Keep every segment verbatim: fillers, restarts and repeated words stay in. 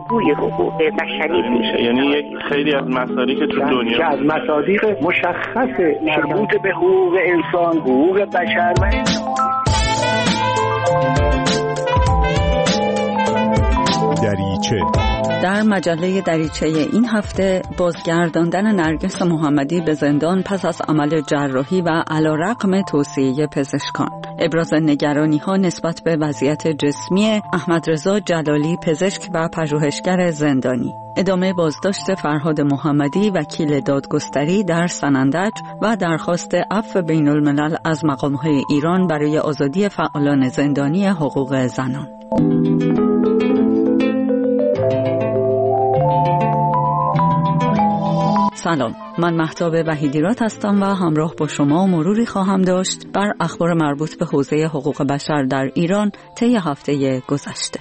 بازگوی حقوق بشری میشه. یعنی یک خیلی از مصادیق تو دنیا که از مصادیق مشخص مربوط به حقوق انسان، حقوق بشر و دریچه. در مجله دریچه این هفته بازگرداندن نرگس محمدی به زندان پس از عمل جراحی و علیرغم توصیه پزشکان، ابراز نگرانی ها نسبت به وضعیت جسمی احمدرضا جلالی پزشک و پژوهشگر زندانی، ادامه بازداشت فرهاد محمدی وکیل دادگستری در سنندج و درخواست عفو بین الملل از مقام‌های ایران برای آزادی فعالان زندانی حقوق زنان. سلام، من مهتاب وحیدیراد هستم و همراه با شما مروری خواهم داشت بر اخبار مربوط به حوزه حقوق بشر در ایران طی هفته گذشته.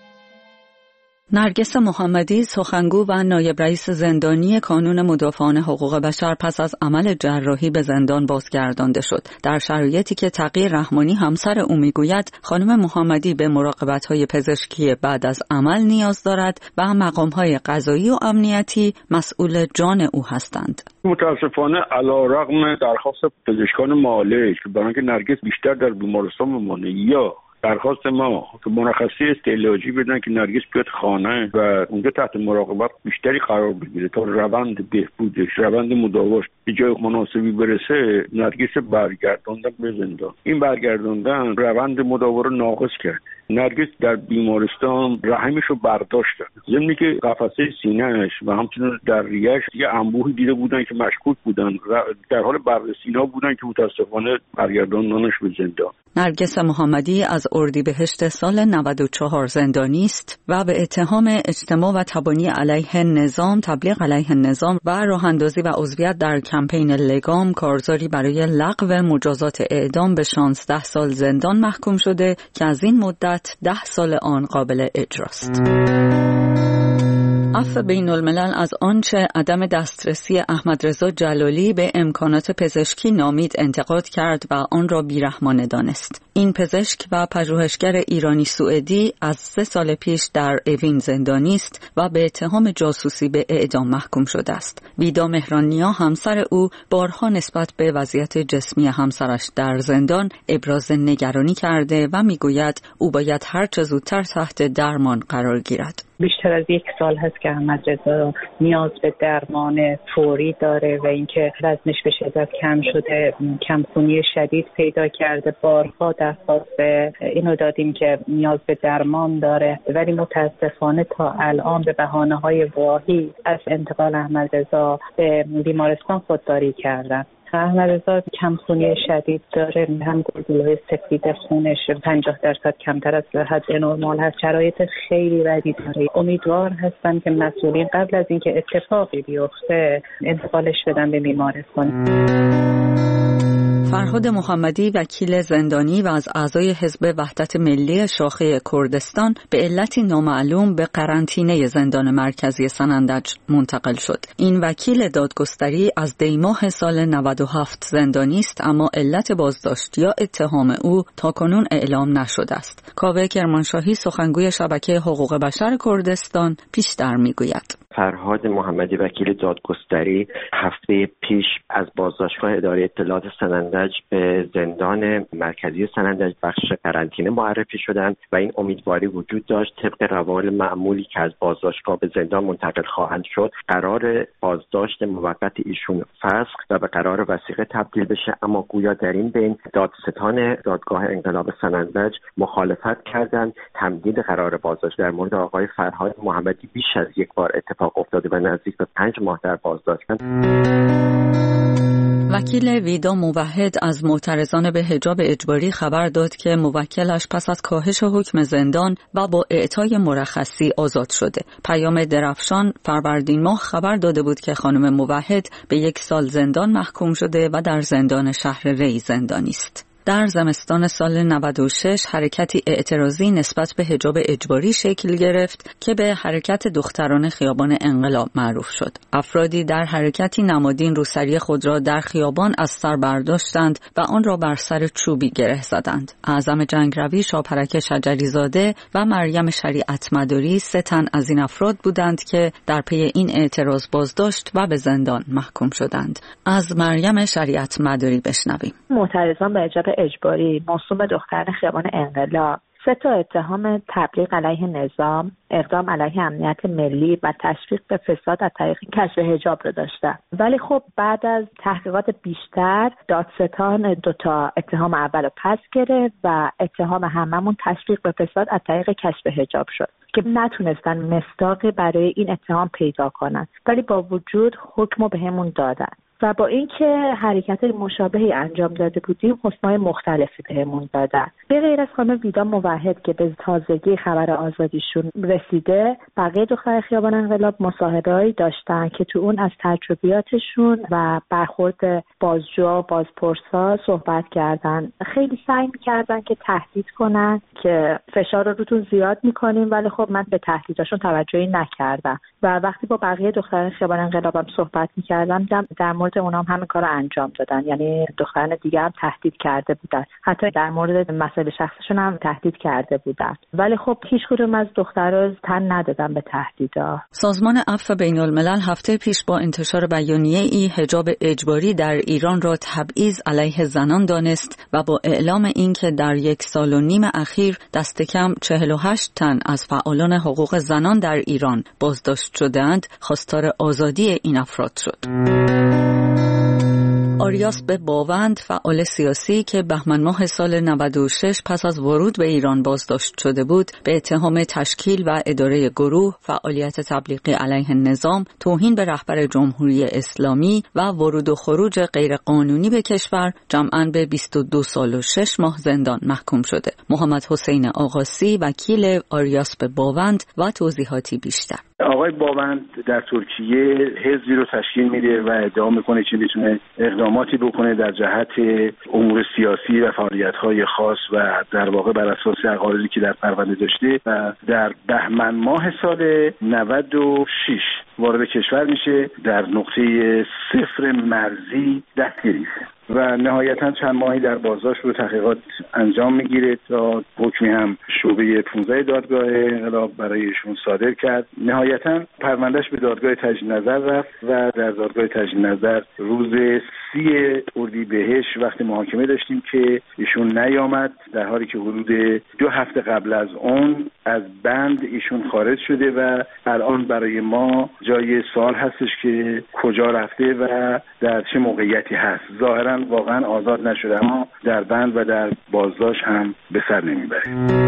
نرگس محمدی سخنگو و نایب رئیس زندانی کانون مدافعان حقوق بشر پس از عمل جراحی به زندان بازگردانده شد، در شرایطی که تقی رحمانی همسر او میگوید خانم محمدی به مراقبت‌های پزشکی بعد از عمل نیاز دارد و مقام‌های قضایی و امنیتی مسئول جان او هستند. متاسفانه علیرغم درخواست پزشکان معالج که برای اینکه نرگس بیشتر در بیمارستان بمانه یا درخواست ما که مرخصی استعلاجی بدن که نرگس بیاد خانه و اونجا تحت مراقبت بیشتری قرار بگیره تا روند بهبودش، روند مداواش به جای مناسبی برسه، نرگس برگرداندن به زندان. این برگرداندن روند مداوا رو ناقص کرد. نرگس در بیمارستان رحمش رو برداشت، ضمن که قفسه سینه‌اش و همچنین در ریه‌اش یه انبوهی دیده بودن که مشکوک بودن، در حال بررسی اینا بودن که متاسفانه برگرداندنش به زندان. نرگس محمدی از اردیبهشت سال نود و چهار زندانی است و به اتهام اجتماع و تبانی علیه نظام، تبلیغ علیه نظام و راه اندازی و عضویت در کمپین لگام کارزاری برای لغو مجازات اعدام به شانزده سال زندان محکوم شده که از این مدت ده سال آن قابل اجراست. عفو بین الملل از آنچه عدم دسترسی احمدرضا جلالی به امکانات پزشکی نامید انتقاد کرد و آن را بیرحمانه دانست. این پزشک و پژوهشگر ایرانی سوئدی از سه سال پیش در اوین زندانی است و به اتهام جاسوسی به اعدام محکوم شده است. ویدا مهرانیا همسر او بارها نسبت به وضعیت جسمی همسرش در زندان ابراز نگرانی کرده و میگوید او باید هر چه زودتر تحت درمان قرار گیرد. بیشتر از یک سال هست که احمدرضا نیاز به درمان فوری داره و اینکه وزنش به شدت کم شده، کمخونی شدید پیدا کرده. بارها درخواست اینو دادیم که نیاز به درمان داره، ولی متاسفانه تا الان به بهانه‌های واهی از انتقال احمدرضا به بیمارستان خودداری کردن. احمدرضا کمخونی شدید داره، هم گلبوله‌های سفید خونش پنجاه درصد کمتر از حد نرمال هست، شرایط خیلی بدی داره. امیدوار هستم که مسئولین قبل از اینکه اتفاقی بیفته انتقالش بدن به بیمارستان. فرهاد محمدی وکیل زندانی و از اعضای حزب وحدت ملی شاخه کردستان به علتی نامعلوم به قرنطینه زندان مرکزی سنندج منتقل شد. این وکیل دادگستری از دیماه سال نود و هفت زندانی است، اما علت بازداشت یا اتهام او تاکنون اعلام نشده است. کاوه کرمانشاهی سخنگوی شبکه حقوق بشر کردستان پیشتر میگوید. فرهاد محمدی وکیل دادگستری هفته پیش از بازداشتگاه اداره اطلاعات سنندج به زندان مرکزی سنندج بخش قرنطینه معرفی شدند و این امیدواری وجود داشت طبق روال معمولی که از بازداشتگاه به زندان منتقل خواهند شد قرار بازداشت موقت ایشون فسخ و به قرار وثیقه تبدیل بشه، اما گویا در این بین دادستان دادگاه انقلاب سنندج مخالفت کردند. تمدید قرار بازداشت در مورد آقای فرهاد محمدی بیش از یک بار اتفاق افتاده و نزدیک به پنج ماه در بازداشتند. وکیل ویدا موحد از معترضان به حجاب اجباری خبر داد که موکلش پس از کاهش حکم زندان و با اعطای مرخصی آزاد شده. پیام درفشان فروردین ماه خبر داده بود که خانم موحد به یک سال زندان محکوم شده و در زندان شهر ری زندانی است. در زمستان سال نود و شش حرکتی اعتراضی نسبت به حجاب اجباری شکل گرفت که به حرکت دختران خیابان انقلاب معروف شد. افرادی در حرکتی نمادین روسری خود را در خیابان از سر برداشتند و آن را بر سر چوبی گره زدند. اعظم جنگروی شاپرک شجری زاده و مریم شریعت مداری سه تن از این افراد بودند که در پی این اعتراض بازداشت و به زندان محکوم شدند. از مریم شریعت مداری بشنویم. معترضان به حجاب اجباری موسوم به دختران خیابان انقلاب سه تا اتهام تبلیغ علیه نظام، اقدام علیه امنیت ملی و تشویق به فساد از طریق کشف حجاب رو داشتن. ولی خب بعد از تحقیقات بیشتر دادستان دو تا اتهام اول رو پس گرفت و اتهام هممون تشویق به فساد از طریق کشف حجاب شد که نتونستن مصداقی برای این اتهام پیدا کنن، ولی با وجود حکم رو بهمون دادن. و با اینکه حرکت مشابهی انجام داده بودیم حکم‌های مختلفی بهمون دادن. به غیر از خانم ویدا موحد که به تازگی خبر آزادیشون رسیده، بقیه دختر خیابان انقلاب مصاحبه‌ای داشتن که تو اون از تجربیاتشون و برخورد بازجو و بازپرسا صحبت کردن. خیلی سعی می‌کردن که تهدید کنن که فشار رو روتون زیاد می‌کنیم، ولی خب من به تهدیداشون توجهی نکردم و وقتی با بقیه دختر خیابان انقلابم صحبت می‌کردم در مورد اونام همین کارو انجام دادن. یعنی دختران دیگه هم تهدید کرده بودن، حتی در مورد مسائل شخصیشون هم تهدید کرده بودن، ولی خب هیچ کدوم از دخترها تن ندادن به تهدیدا. سازمان عفو بین الملل هفته پیش با انتشار بیانیه‌ای حجاب اجباری در ایران را تبعیض علیه زنان دانست و با اعلام اینکه در یک سال و نیم اخیر دست کم چهل و هشت تن از فعالان حقوق زنان در ایران بازداشت شدند، خواستار آزادی این افراد شد. آریاس به باوند، فعال سیاسی که بهمن ماه سال نود و شش پس از ورود به ایران بازداشت شده بود، به اتهام تشکیل و اداره گروه، فعالیت تبلیغی علیه نظام، توهین به رهبر جمهوری اسلامی و ورود و خروج غیرقانونی به کشور جمعاً به بیست و دو سال و شش ماه زندان محکوم شده. محمد حسین آقاسی، وکیل آریاس به باوند و توضیحاتی بیشتر. آقای باوند در ترکیه حزبی رو تشکیل میده و ادعا میکنه که میتونه اقداماتی بکنه در جهت امور سیاسی و فعالیت‌های خاص و در واقع بر اساس عقایدی که در پرونده داشته و در بهمن ماه سال نود و شش وارد کشور میشه، در نقطه صفر مرزی دستگیری میشه و نهایتاً چند ماهی در بازداشت رو تحقیقات انجام میگیره تا حکمی هم شعبه پانزده دادگاه انقلاب برایشون صادر کرد. نهایتاً پروندهش به دادگاه تجدید نظر رفت و در دادگاه تجدید نظر روز سی اردیبهشت وقتی محاکمه داشتیم که ایشون نیامد، در حالی که حدود دو هفته قبل از اون از بند ایشون خارج شده و الان برای ما جای سوال هستش که کجا رفته و در چه موقعیتی هست. ظاهراً واقعا آزاد نشده، اما در بند و در بازداشت هم به سر نمیبره.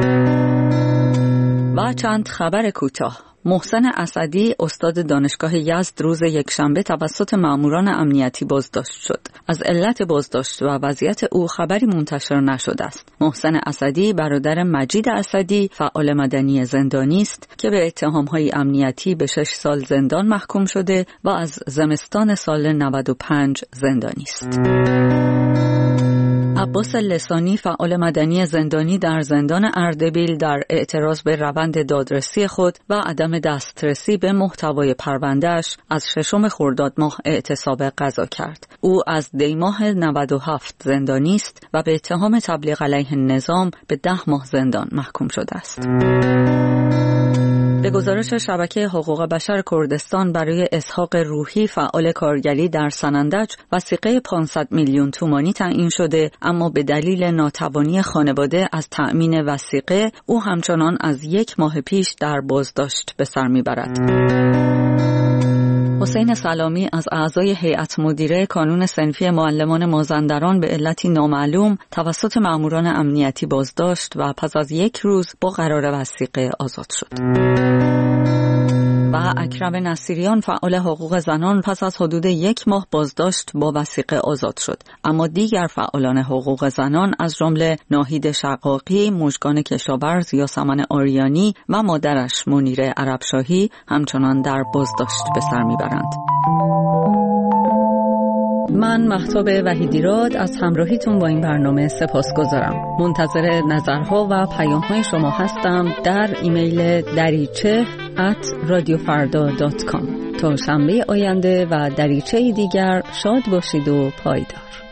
و چند خبر کوتاه. محسن اسدی، استاد دانشگاه یزد، روز یکشنبه توسط ماموران امنیتی بازداشت شد. از علت بازداشت و وضعیت او خبری منتشر نشده است. محسن اسدی برادر مجید اسدی، فعال مدنی زندانی است که به اتهام‌های امنیتی به شش سال زندان محکوم شده و از زمستان سال نود و پنج زندانی است. عباس لسانی، فعال مدنی زندانی در زندان اردبیل، در اعتراض به روند دادرسی خود و عدم دسترسی به محتوای پروندهش از ششم خرداد ماه اعتصاب قضا کرد. او از دی ماه نود و هفت زندانی است و به اتهام تبلیغ علیه نظام به ده ماه زندان محکوم شده است. به گزارش شبکه حقوق بشر کردستان، برای اسحاق روحی، فعال کارگری در سنندج، وثیقه پانصد میلیون تومانی تعیین شده، اما به دلیل ناتوانی خانواده از تأمین وثیقه او همچنان از یک ماه پیش در بازداشت به سر میبرد. حسین سلامی از اعضای هیئت مدیره کانون صنفی معلمان مازندران به علتی نامعلوم توسط ماموران امنیتی بازداشت و پس از یک روز با قرار وثیقه آزاد شد. و اکرم نصیریان، فعال حقوق زنان، پس از حدود یک ماه بازداشت با وثیقه آزاد شد، اما دیگر فعالان حقوق زنان از جمله ناهید شقاقی، مژگان کشاورز، یاسمن آریانی و مادرش منیره عربشاهی همچنان در بازداشت به سر میبرند. من مهتاب وحیدیراد از همراهیتون با این برنامه سپاسگزارم. منتظر نظرها و پیام‌های شما هستم در ایمیل دریچه ات رادیو فردا دات کام. تا شنبه آینده و دریچه دیگر شاد باشید و پایدار.